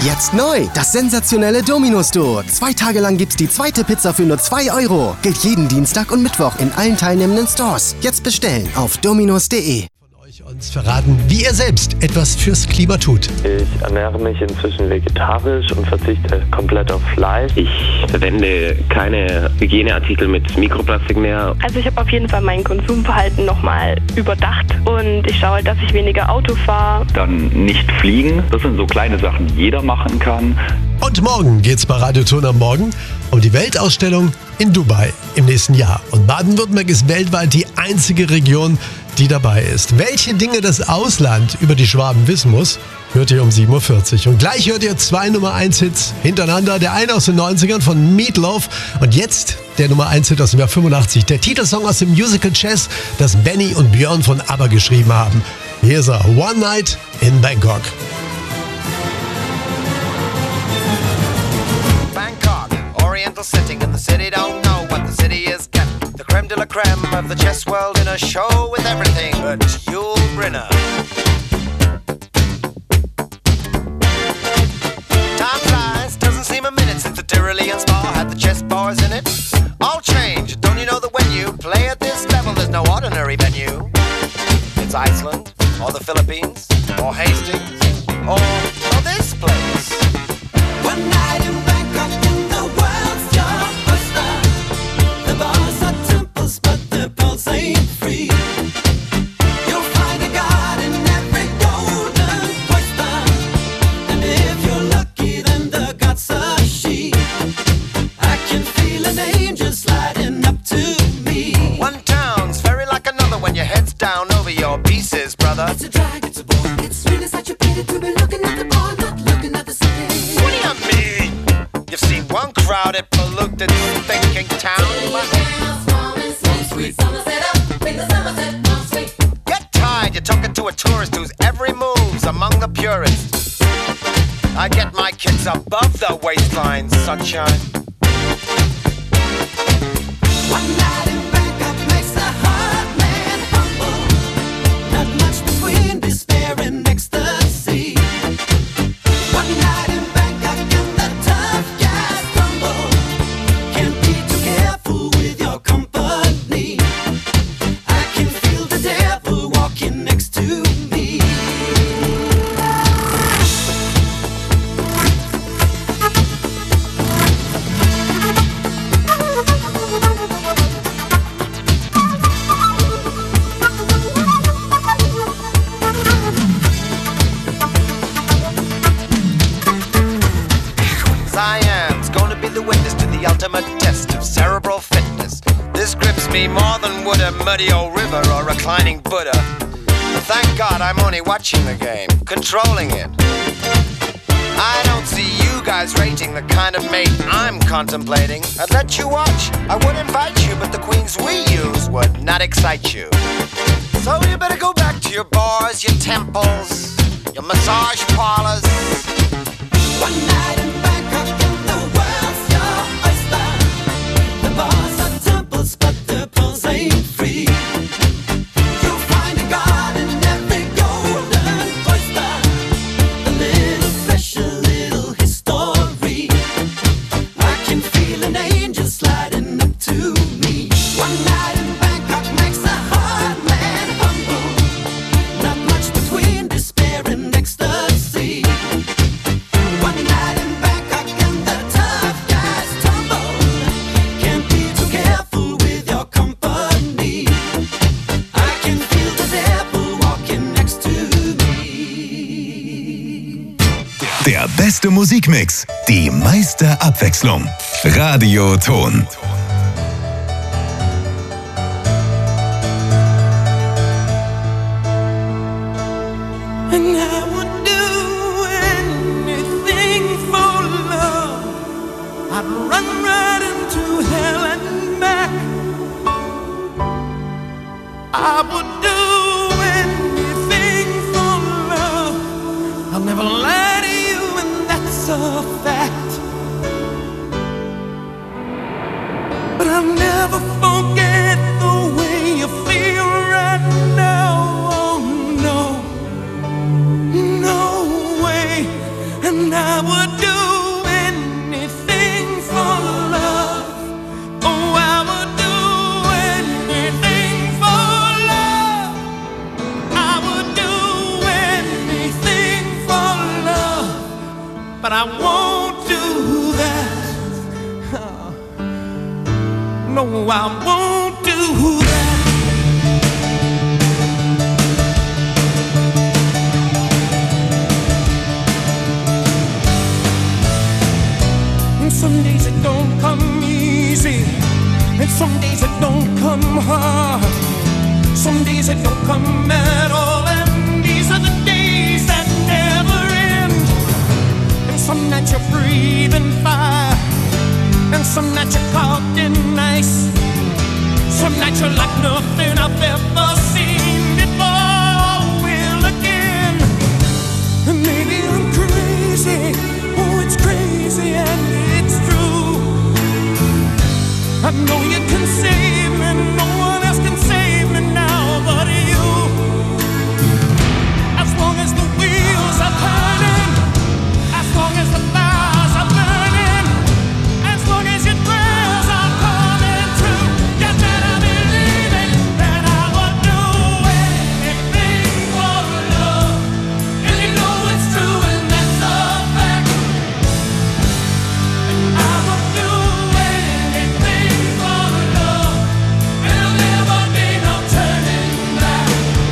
Jetzt neu, das sensationelle Domino's-Duo. 2 Tage lang gibt's die zweite Pizza für nur 2 €. Gilt jeden Dienstag und Mittwoch in allen teilnehmenden Stores. Jetzt bestellen auf dominos.de. Uns verraten, wie er selbst etwas fürs Klima tut. Ich ernähre mich inzwischen vegetarisch und verzichte komplett auf Fleisch. Ich verwende keine Hygieneartikel mit Mikroplastik mehr. Also ich habe auf jeden Fall mein Konsumverhalten nochmal überdacht und ich schaue, dass ich weniger Auto fahre. Dann nicht fliegen, das sind so kleine Sachen, die jeder machen kann. Und morgen geht's bei Radio Ton am Morgen um die Weltausstellung in Dubai im nächsten Jahr. Und Baden-Württemberg ist weltweit die einzige Region, die dabei ist. Welche Dinge das Ausland über die Schwaben wissen muss, hört ihr um 7.40 Uhr. Und gleich hört ihr 2 Nummer-1-Hits hintereinander. Der eine aus den 90ern von Meatloaf und jetzt der Nummer-1-Hit aus dem Jahr 85. Der Titelsong aus dem Musical Chess, das Benny und Björn von ABBA geschrieben haben. Hier ist er, One Night in Bangkok. Oriental setting in the city, don't know what the city is getting. The creme de la creme of the chess world in a show with everything but Yul Brynner. Time flies, doesn't seem a minute since the Tyrolean Spa had the chess bars in it. All change, don't you know that when you play at this level, there's no ordinary venue? It's Iceland, or the Philippines, or Hastings, or this place. One night in Bangkok in the world's your oyster. The bars are temples, but the pulse ain't free. You'll find a god in every golden oyster, and if you're lucky, then the god's a she. I can feel an angel sliding up to me. One town's very like another when your head's down over your pieces, brother. It's a drag, it's a bore. It's really such a pity to be looking at the bar, not looking at the city. What do you mean? You've seen one crowded, polluted, thinking town. Get tired, you're talking to a tourist whose every move's among the purists. I get my kids above the waistline, sunshine. One night in Bangkok makes the heart man humble. Not much between despair and ecstasy. One night in Bangkok and the tough guys tumble. Can't be too careful with your company. I can feel the devil walking next to me. Siam's gonna be the witness to the ultimate test of cerebral fitness. This grips me more than would a muddy old river or reclining Buddha. But thank God I'm only watching the game, controlling it. I don't see you guys rating the kind of mate I'm contemplating. I'd let you watch, I would invite you, but the queens we use would not excite you. So you better go back to your bars, your temples, your massage parlors. One night in Bangkok and the world's your oyster. The bars are temples, but the pulse ain't free. You'll find a god in every golden oyster. A little flesh, a little history. I can feel an angel sliding up to me. One night in Bangkok makes a hard man humble. Not much between despair and ecstasy. One night in Bangkok and the tough guys tumble. Can't be too careful with your company. I can feel the devil walking next to me. Der beste Musikmix, die meiste Abwechslung. Radio Ton. And I would do anything for love. I'd run right into hell and back. I would do anything for love. I'll never lie to you, and that's a fact. But I'll never forget the way you feel right now. Oh no, no way. And I would do anything for love. Oh, I would do anything for love. I would do anything for love. But I won't do that. No, I won't do that. And some days it don't come easy, and some days it don't come hard. Some days it don't come at all, and these are the days that never end. And some nights you're breathing fire, and some nights you're caught in ice. Some nights you're like nothing I've ever seen before. Will again. And maybe I'm crazy. Oh, it's crazy and it's true. I know you can save me. No one else can save me now but you. As long as the wheels are turning, as long as the fires are burning, as long as your prayers are coming true, you better believe it, that I would do anything for love. And you know it's true, and that's a fact. And I would do anything for love. There'll never be no turning back.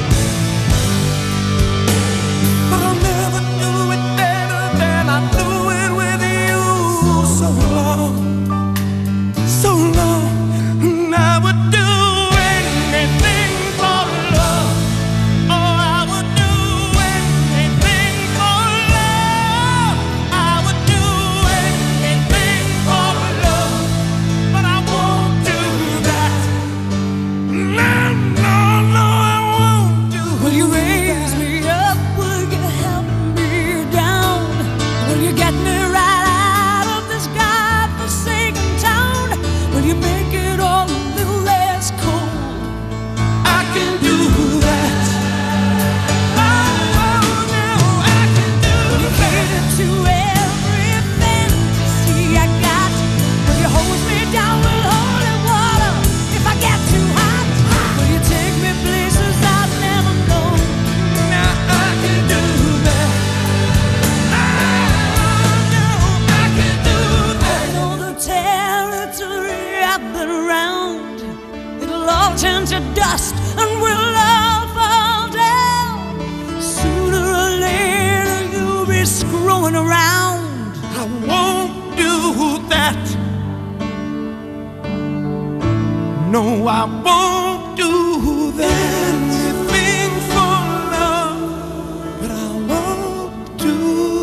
But I'll never do it better than I do it with you. So long, so long. And I would do anything for love. Oh, I would do anything for love. I would do anything for love. But I won't do that. No, no, no, I won't do that. Will you raise me up? Will you help me down? Will you get me right out of this godforsaken town? Will you make it all a little less cold? I can do that. Oh, no, I can do that. Will you cater to every fantasy I got? Will you hose me down with holy water if I get too hot? Will you take me places I've never known? Now I can do that. Oh, no, I can do that. I know the territory I've been around. It'll all turn to dust and we'll all fall down. Sooner or later you'll be screwing around. I won't do that. No, I won't do that. Anything for love, but I won't do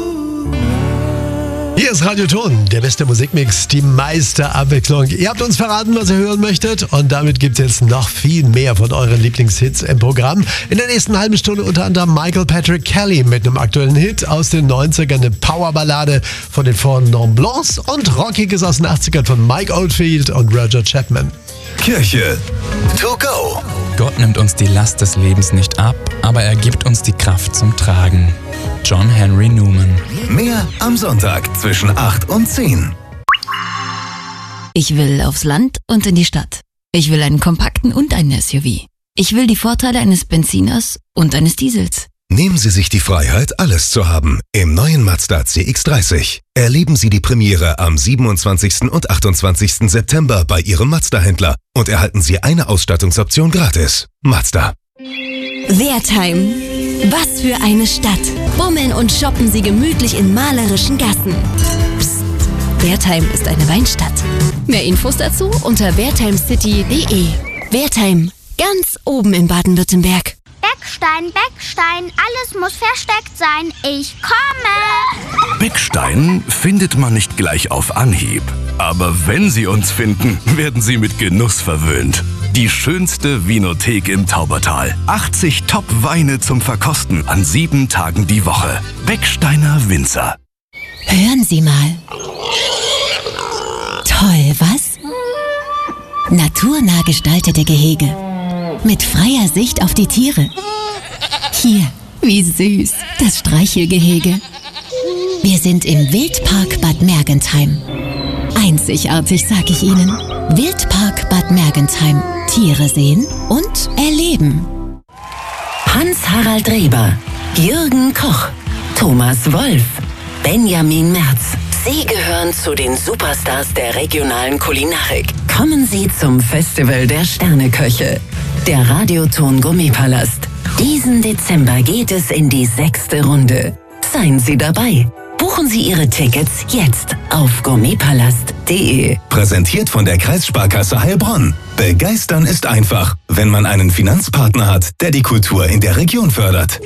that. Hier ist Radio Ton, der beste Musikmix, die meiste Abwechslung. Ihr habt uns verraten, was ihr hören möchtet, und damit gibt es jetzt noch viel mehr von euren Lieblingshits im Programm. In der nächsten halben Stunde unter anderem Michael Patrick Kelly mit einem aktuellen Hit aus den 90ern, eine Powerballade von den Four Non Blancs und Rockiges aus den 80ern von Mike Oldfield und Roger Chapman. Kirche to go. Gott nimmt uns die Last des Lebens nicht ab, aber er gibt uns die Kraft zum Tragen. John Henry Newman. Mehr am Sonntag zwischen 8 und 10. Ich will aufs Land und in die Stadt. Ich will einen kompakten und einen SUV. Ich will die Vorteile eines Benziners und eines Diesels. Nehmen Sie sich die Freiheit, alles zu haben. Im neuen Mazda CX-30. Erleben Sie die Premiere am 27. und 28. September bei Ihrem Mazda-Händler und erhalten Sie eine Ausstattungsoption gratis. Mazda. Wertheim. Was für eine Stadt. Bummeln und shoppen Sie gemütlich in malerischen Gassen. Psst. Wertheim ist eine Weinstadt. Mehr Infos dazu unter wertheimcity.de. Wertheim. Ganz oben in Baden-Württemberg. Beckstein, Beckstein, alles muss versteckt sein. Ich komme! Beckstein findet man nicht gleich auf Anhieb. Aber wenn Sie uns finden, werden Sie mit Genuss verwöhnt. Die schönste Winothek im Taubertal. 80 Top-Weine zum Verkosten an 7 Tagen die Woche. Becksteiner Winzer. Hören Sie mal. Toll, was? Naturnah gestaltete Gehege. Mit freier Sicht auf die Tiere. Hier, wie süß, das Streichelgehege. Wir sind im Wildpark Bad Mergentheim. Einzigartig, sag ich Ihnen. Wildpark Bad Mergentheim. Tiere sehen und erleben. Hans-Harald Reber, Jürgen Koch, Thomas Wolf, Benjamin Merz. Sie gehören zu den Superstars der regionalen Kulinarik. Kommen Sie zum Festival der Sterneköche. Der Radioton Gourmetpalast. Diesen Dezember geht es in die 6. Runde. Seien Sie dabei. Buchen Sie Ihre Tickets jetzt auf gourmetpalast.de. Präsentiert von der Kreissparkasse Heilbronn. Begeistern ist einfach, wenn man einen Finanzpartner hat, der die Kultur in der Region fördert.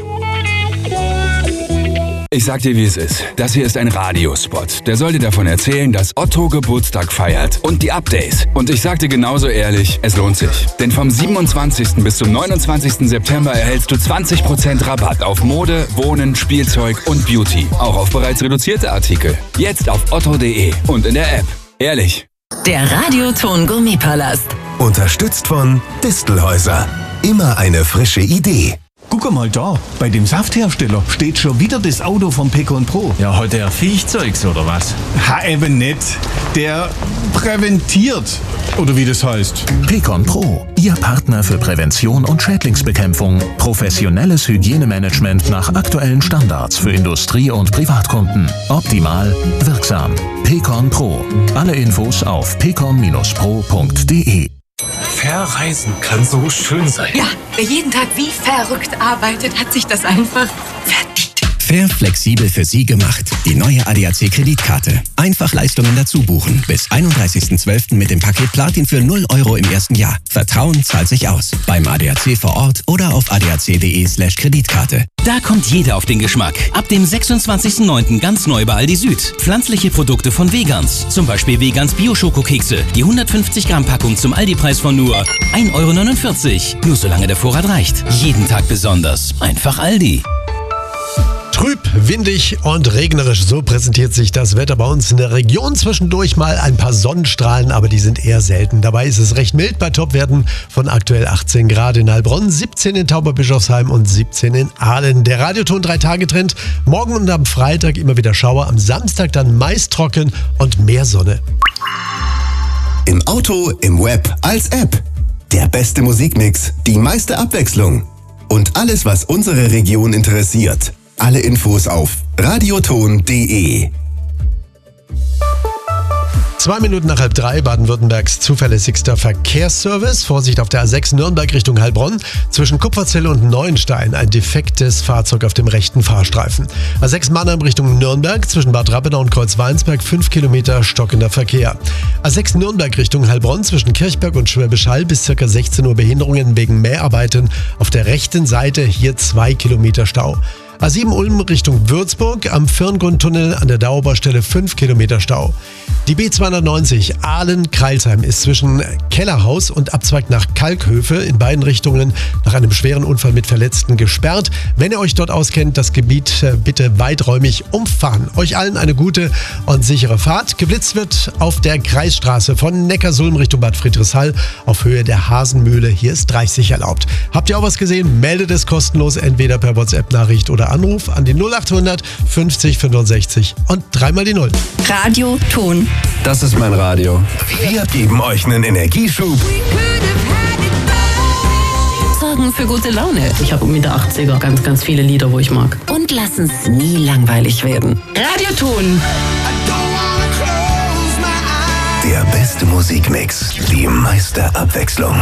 Ich sag dir, wie es ist. Das hier ist ein Radiospot. Der soll dir davon erzählen, dass Otto Geburtstag feiert. Und die Updates. Und ich sag dir genauso ehrlich, es lohnt sich. Denn vom 27. bis zum 29. September erhältst du 20% Rabatt auf Mode, Wohnen, Spielzeug und Beauty. Auch auf bereits reduzierte Artikel. Jetzt auf otto.de und in der App. Ehrlich. Der Radioton Gourmetpalast. Unterstützt von Distelhäuser. Immer eine frische Idee. Guck mal da, bei dem Safthersteller steht schon wieder das Auto vom Pecon Pro. Ja, hat der Viechzeugs oder was? Ha, eben nicht. Der präventiert, oder wie das heißt. Pecon Pro, Ihr Partner für Prävention und Schädlingsbekämpfung. Professionelles Hygienemanagement nach aktuellen Standards für Industrie- und Privatkunden. Optimal, wirksam. Pecon Pro. Alle Infos auf pecon-pro.de. Verreisen kann so schön sein. Ja, wer jeden Tag wie verrückt arbeitet, hat sich das einfach verdient. Fair flexibel für Sie gemacht. Die neue ADAC-Kreditkarte. Einfach Leistungen dazu buchen. Bis 31.12. mit dem Paket Platin für 0 € im ersten Jahr. Vertrauen zahlt sich aus. Beim ADAC vor Ort oder auf adac.de/Kreditkarte. Da kommt jeder auf den Geschmack. Ab dem 26.09. ganz neu bei Aldi Süd. Pflanzliche Produkte von Vegans. Zum Beispiel Vegans Bio-Schokokekse. Die 150 Gramm Packung zum Aldi-Preis von nur 1,49 €. Nur solange der Vorrat reicht. Jeden Tag besonders. Einfach Aldi. Trüb, windig und regnerisch, so präsentiert sich das Wetter bei uns in der Region. Zwischendurch mal ein paar Sonnenstrahlen, aber die sind eher selten. Dabei ist es recht mild bei Topwerten von aktuell 18 Grad in Heilbronn, 17 in Tauberbischofsheim und 17 in Aalen. Der Radioton 3-Tage-Trend. Morgen und am Freitag immer wieder Schauer, am Samstag dann meist trocken und mehr Sonne. Im Auto, im Web, als App. Der beste Musikmix, die meiste Abwechslung. Und alles, was unsere Region interessiert. Alle Infos auf radioton.de. 2 Minuten nach 2:30, Baden-Württembergs zuverlässigster Verkehrsservice. Vorsicht auf der A6 Nürnberg Richtung Heilbronn. Zwischen Kupferzelle und Neuenstein ein defektes Fahrzeug auf dem rechten Fahrstreifen. A6 Mannheim Richtung Nürnberg. Zwischen Bad Rappenau und Kreuzweinsberg 5 Kilometer stockender Verkehr. A6 Nürnberg Richtung Heilbronn. Zwischen Kirchberg und Schwäbisch Hall bis ca. 16 Uhr Behinderungen wegen Mäharbeiten. Auf der rechten Seite hier 2 Kilometer Stau. A7 Ulm Richtung Würzburg, am Firngrundtunnel an der Dauerbaustelle 5 Kilometer Stau. Die B290 Aalen-Kreilsheim ist zwischen Kellerhaus und abzweigt nach Kalkhöfe in beiden Richtungen nach einem schweren Unfall mit Verletzten gesperrt. Wenn ihr euch dort auskennt, das Gebiet bitte weiträumig umfahren. Euch allen eine gute und sichere Fahrt. Geblitzt wird auf der Kreisstraße von Neckarsulm Richtung Bad Friedrichshall auf Höhe der Hasenmühle. Hier ist 30 erlaubt. Habt ihr auch was gesehen? Meldet es kostenlos, entweder per WhatsApp-Nachricht oder Anruf an die 0800 50 65 und 3 die 0. Radioton. Das ist mein Radio. Wir geben euch einen Energieschub. Sorgen für gute Laune. Ich habe mit der 80er ganz viele Lieder, wo ich mag. Und lassen es nie langweilig werden. Radioton. Der beste Musikmix, die meiste Abwechslung.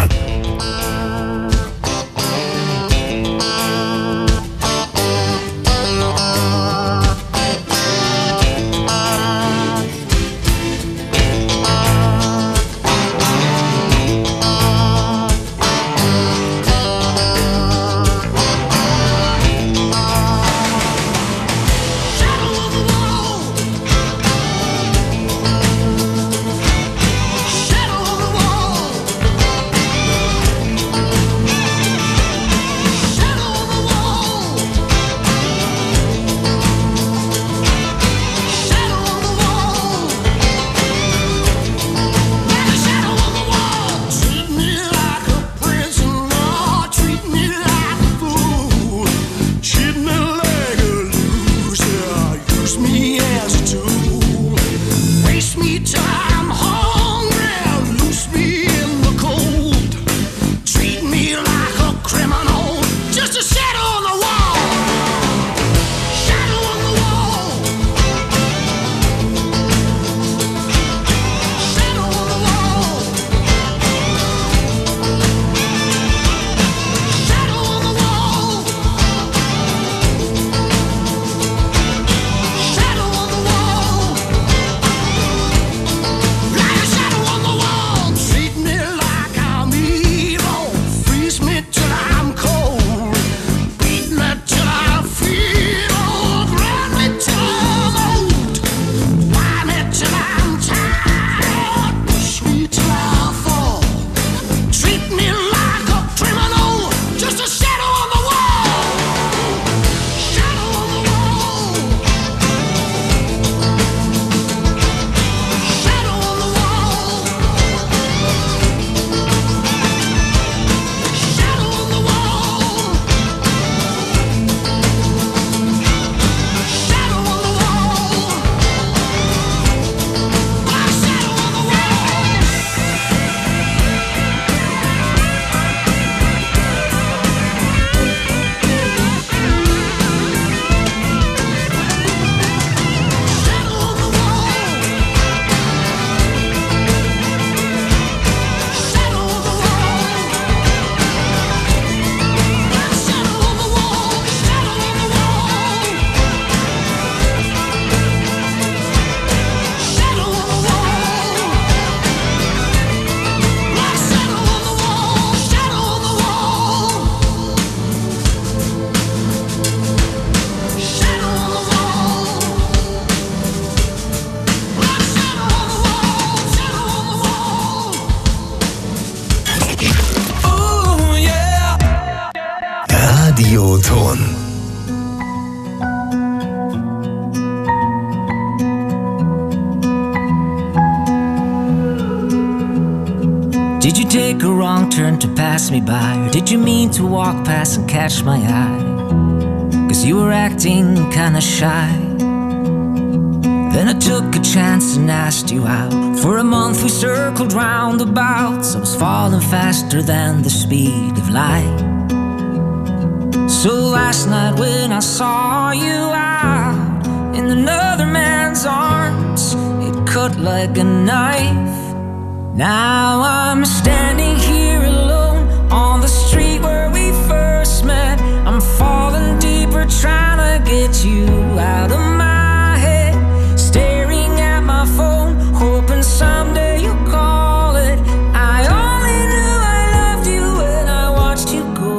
take a wrong turn to pass me by? Or did you mean to walk past and catch my eye? 'Cause you were acting kinda shy. Then I took a chance and asked you out. For a month we circled roundabouts. I was falling faster than the speed of light. So last night when I saw you out in another man's arms, it cut like a knife. Now I'm standing here alone on the street where we first met. I'm falling deeper trying to get you out of my head. Staring at my phone, hoping someday you'll call it. I only knew I loved you when I watched you go.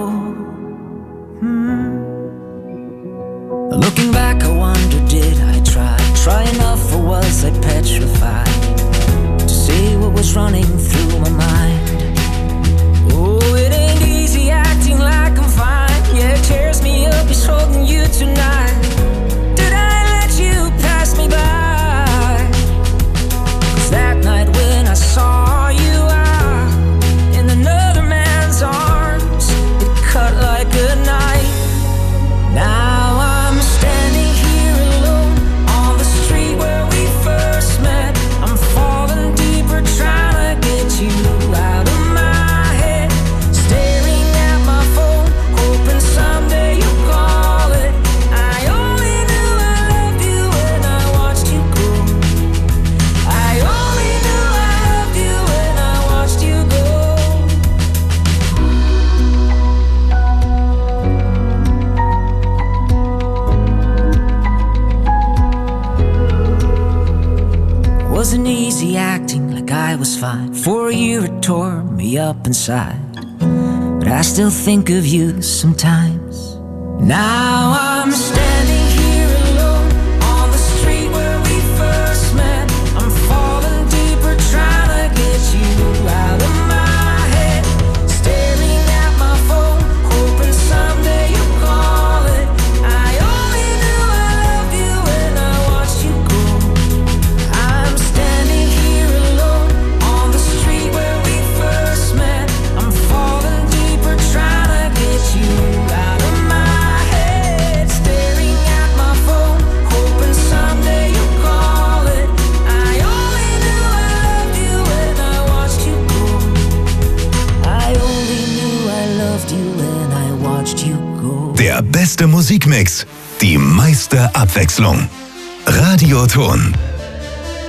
Looking back, I wonder, did I try enough, or was I petrified to say what was running through my mind? Oh, it ain't easy acting like I'm fine. Yeah, it tears me up, it's holding you tonight. Did I let you pass me by? 'Cause that night when I saw you out in another man's arms, it cut like a knife. Now I'm standing here alone on the street where we first met. I'm falling deeper trying to get you out of my head. Staring at my phone, hoping someday you'll call it. I only knew I loved you when I watched you go. I only knew I loved you when I watched you go. Wasn't easy acting like I was fine. For a year it tore me up inside, but I still think of you sometimes. Now I'm standing here alone on the street where we first met. I'm falling deeper trying to get you out of my head. Staring at my phone, hoping someday you'll call it. I only knew I loved you when I watched you go. I'm standing here alone on the street where we first met. I'm falling deeper trying to get you out of my head. Staring at my phone, hoping someday you'll call it. I only knew I loved you when I watched you go. I only knew I loved you when I watched you go. Der beste Musikmix, die meiste Abwechslung. Radioton.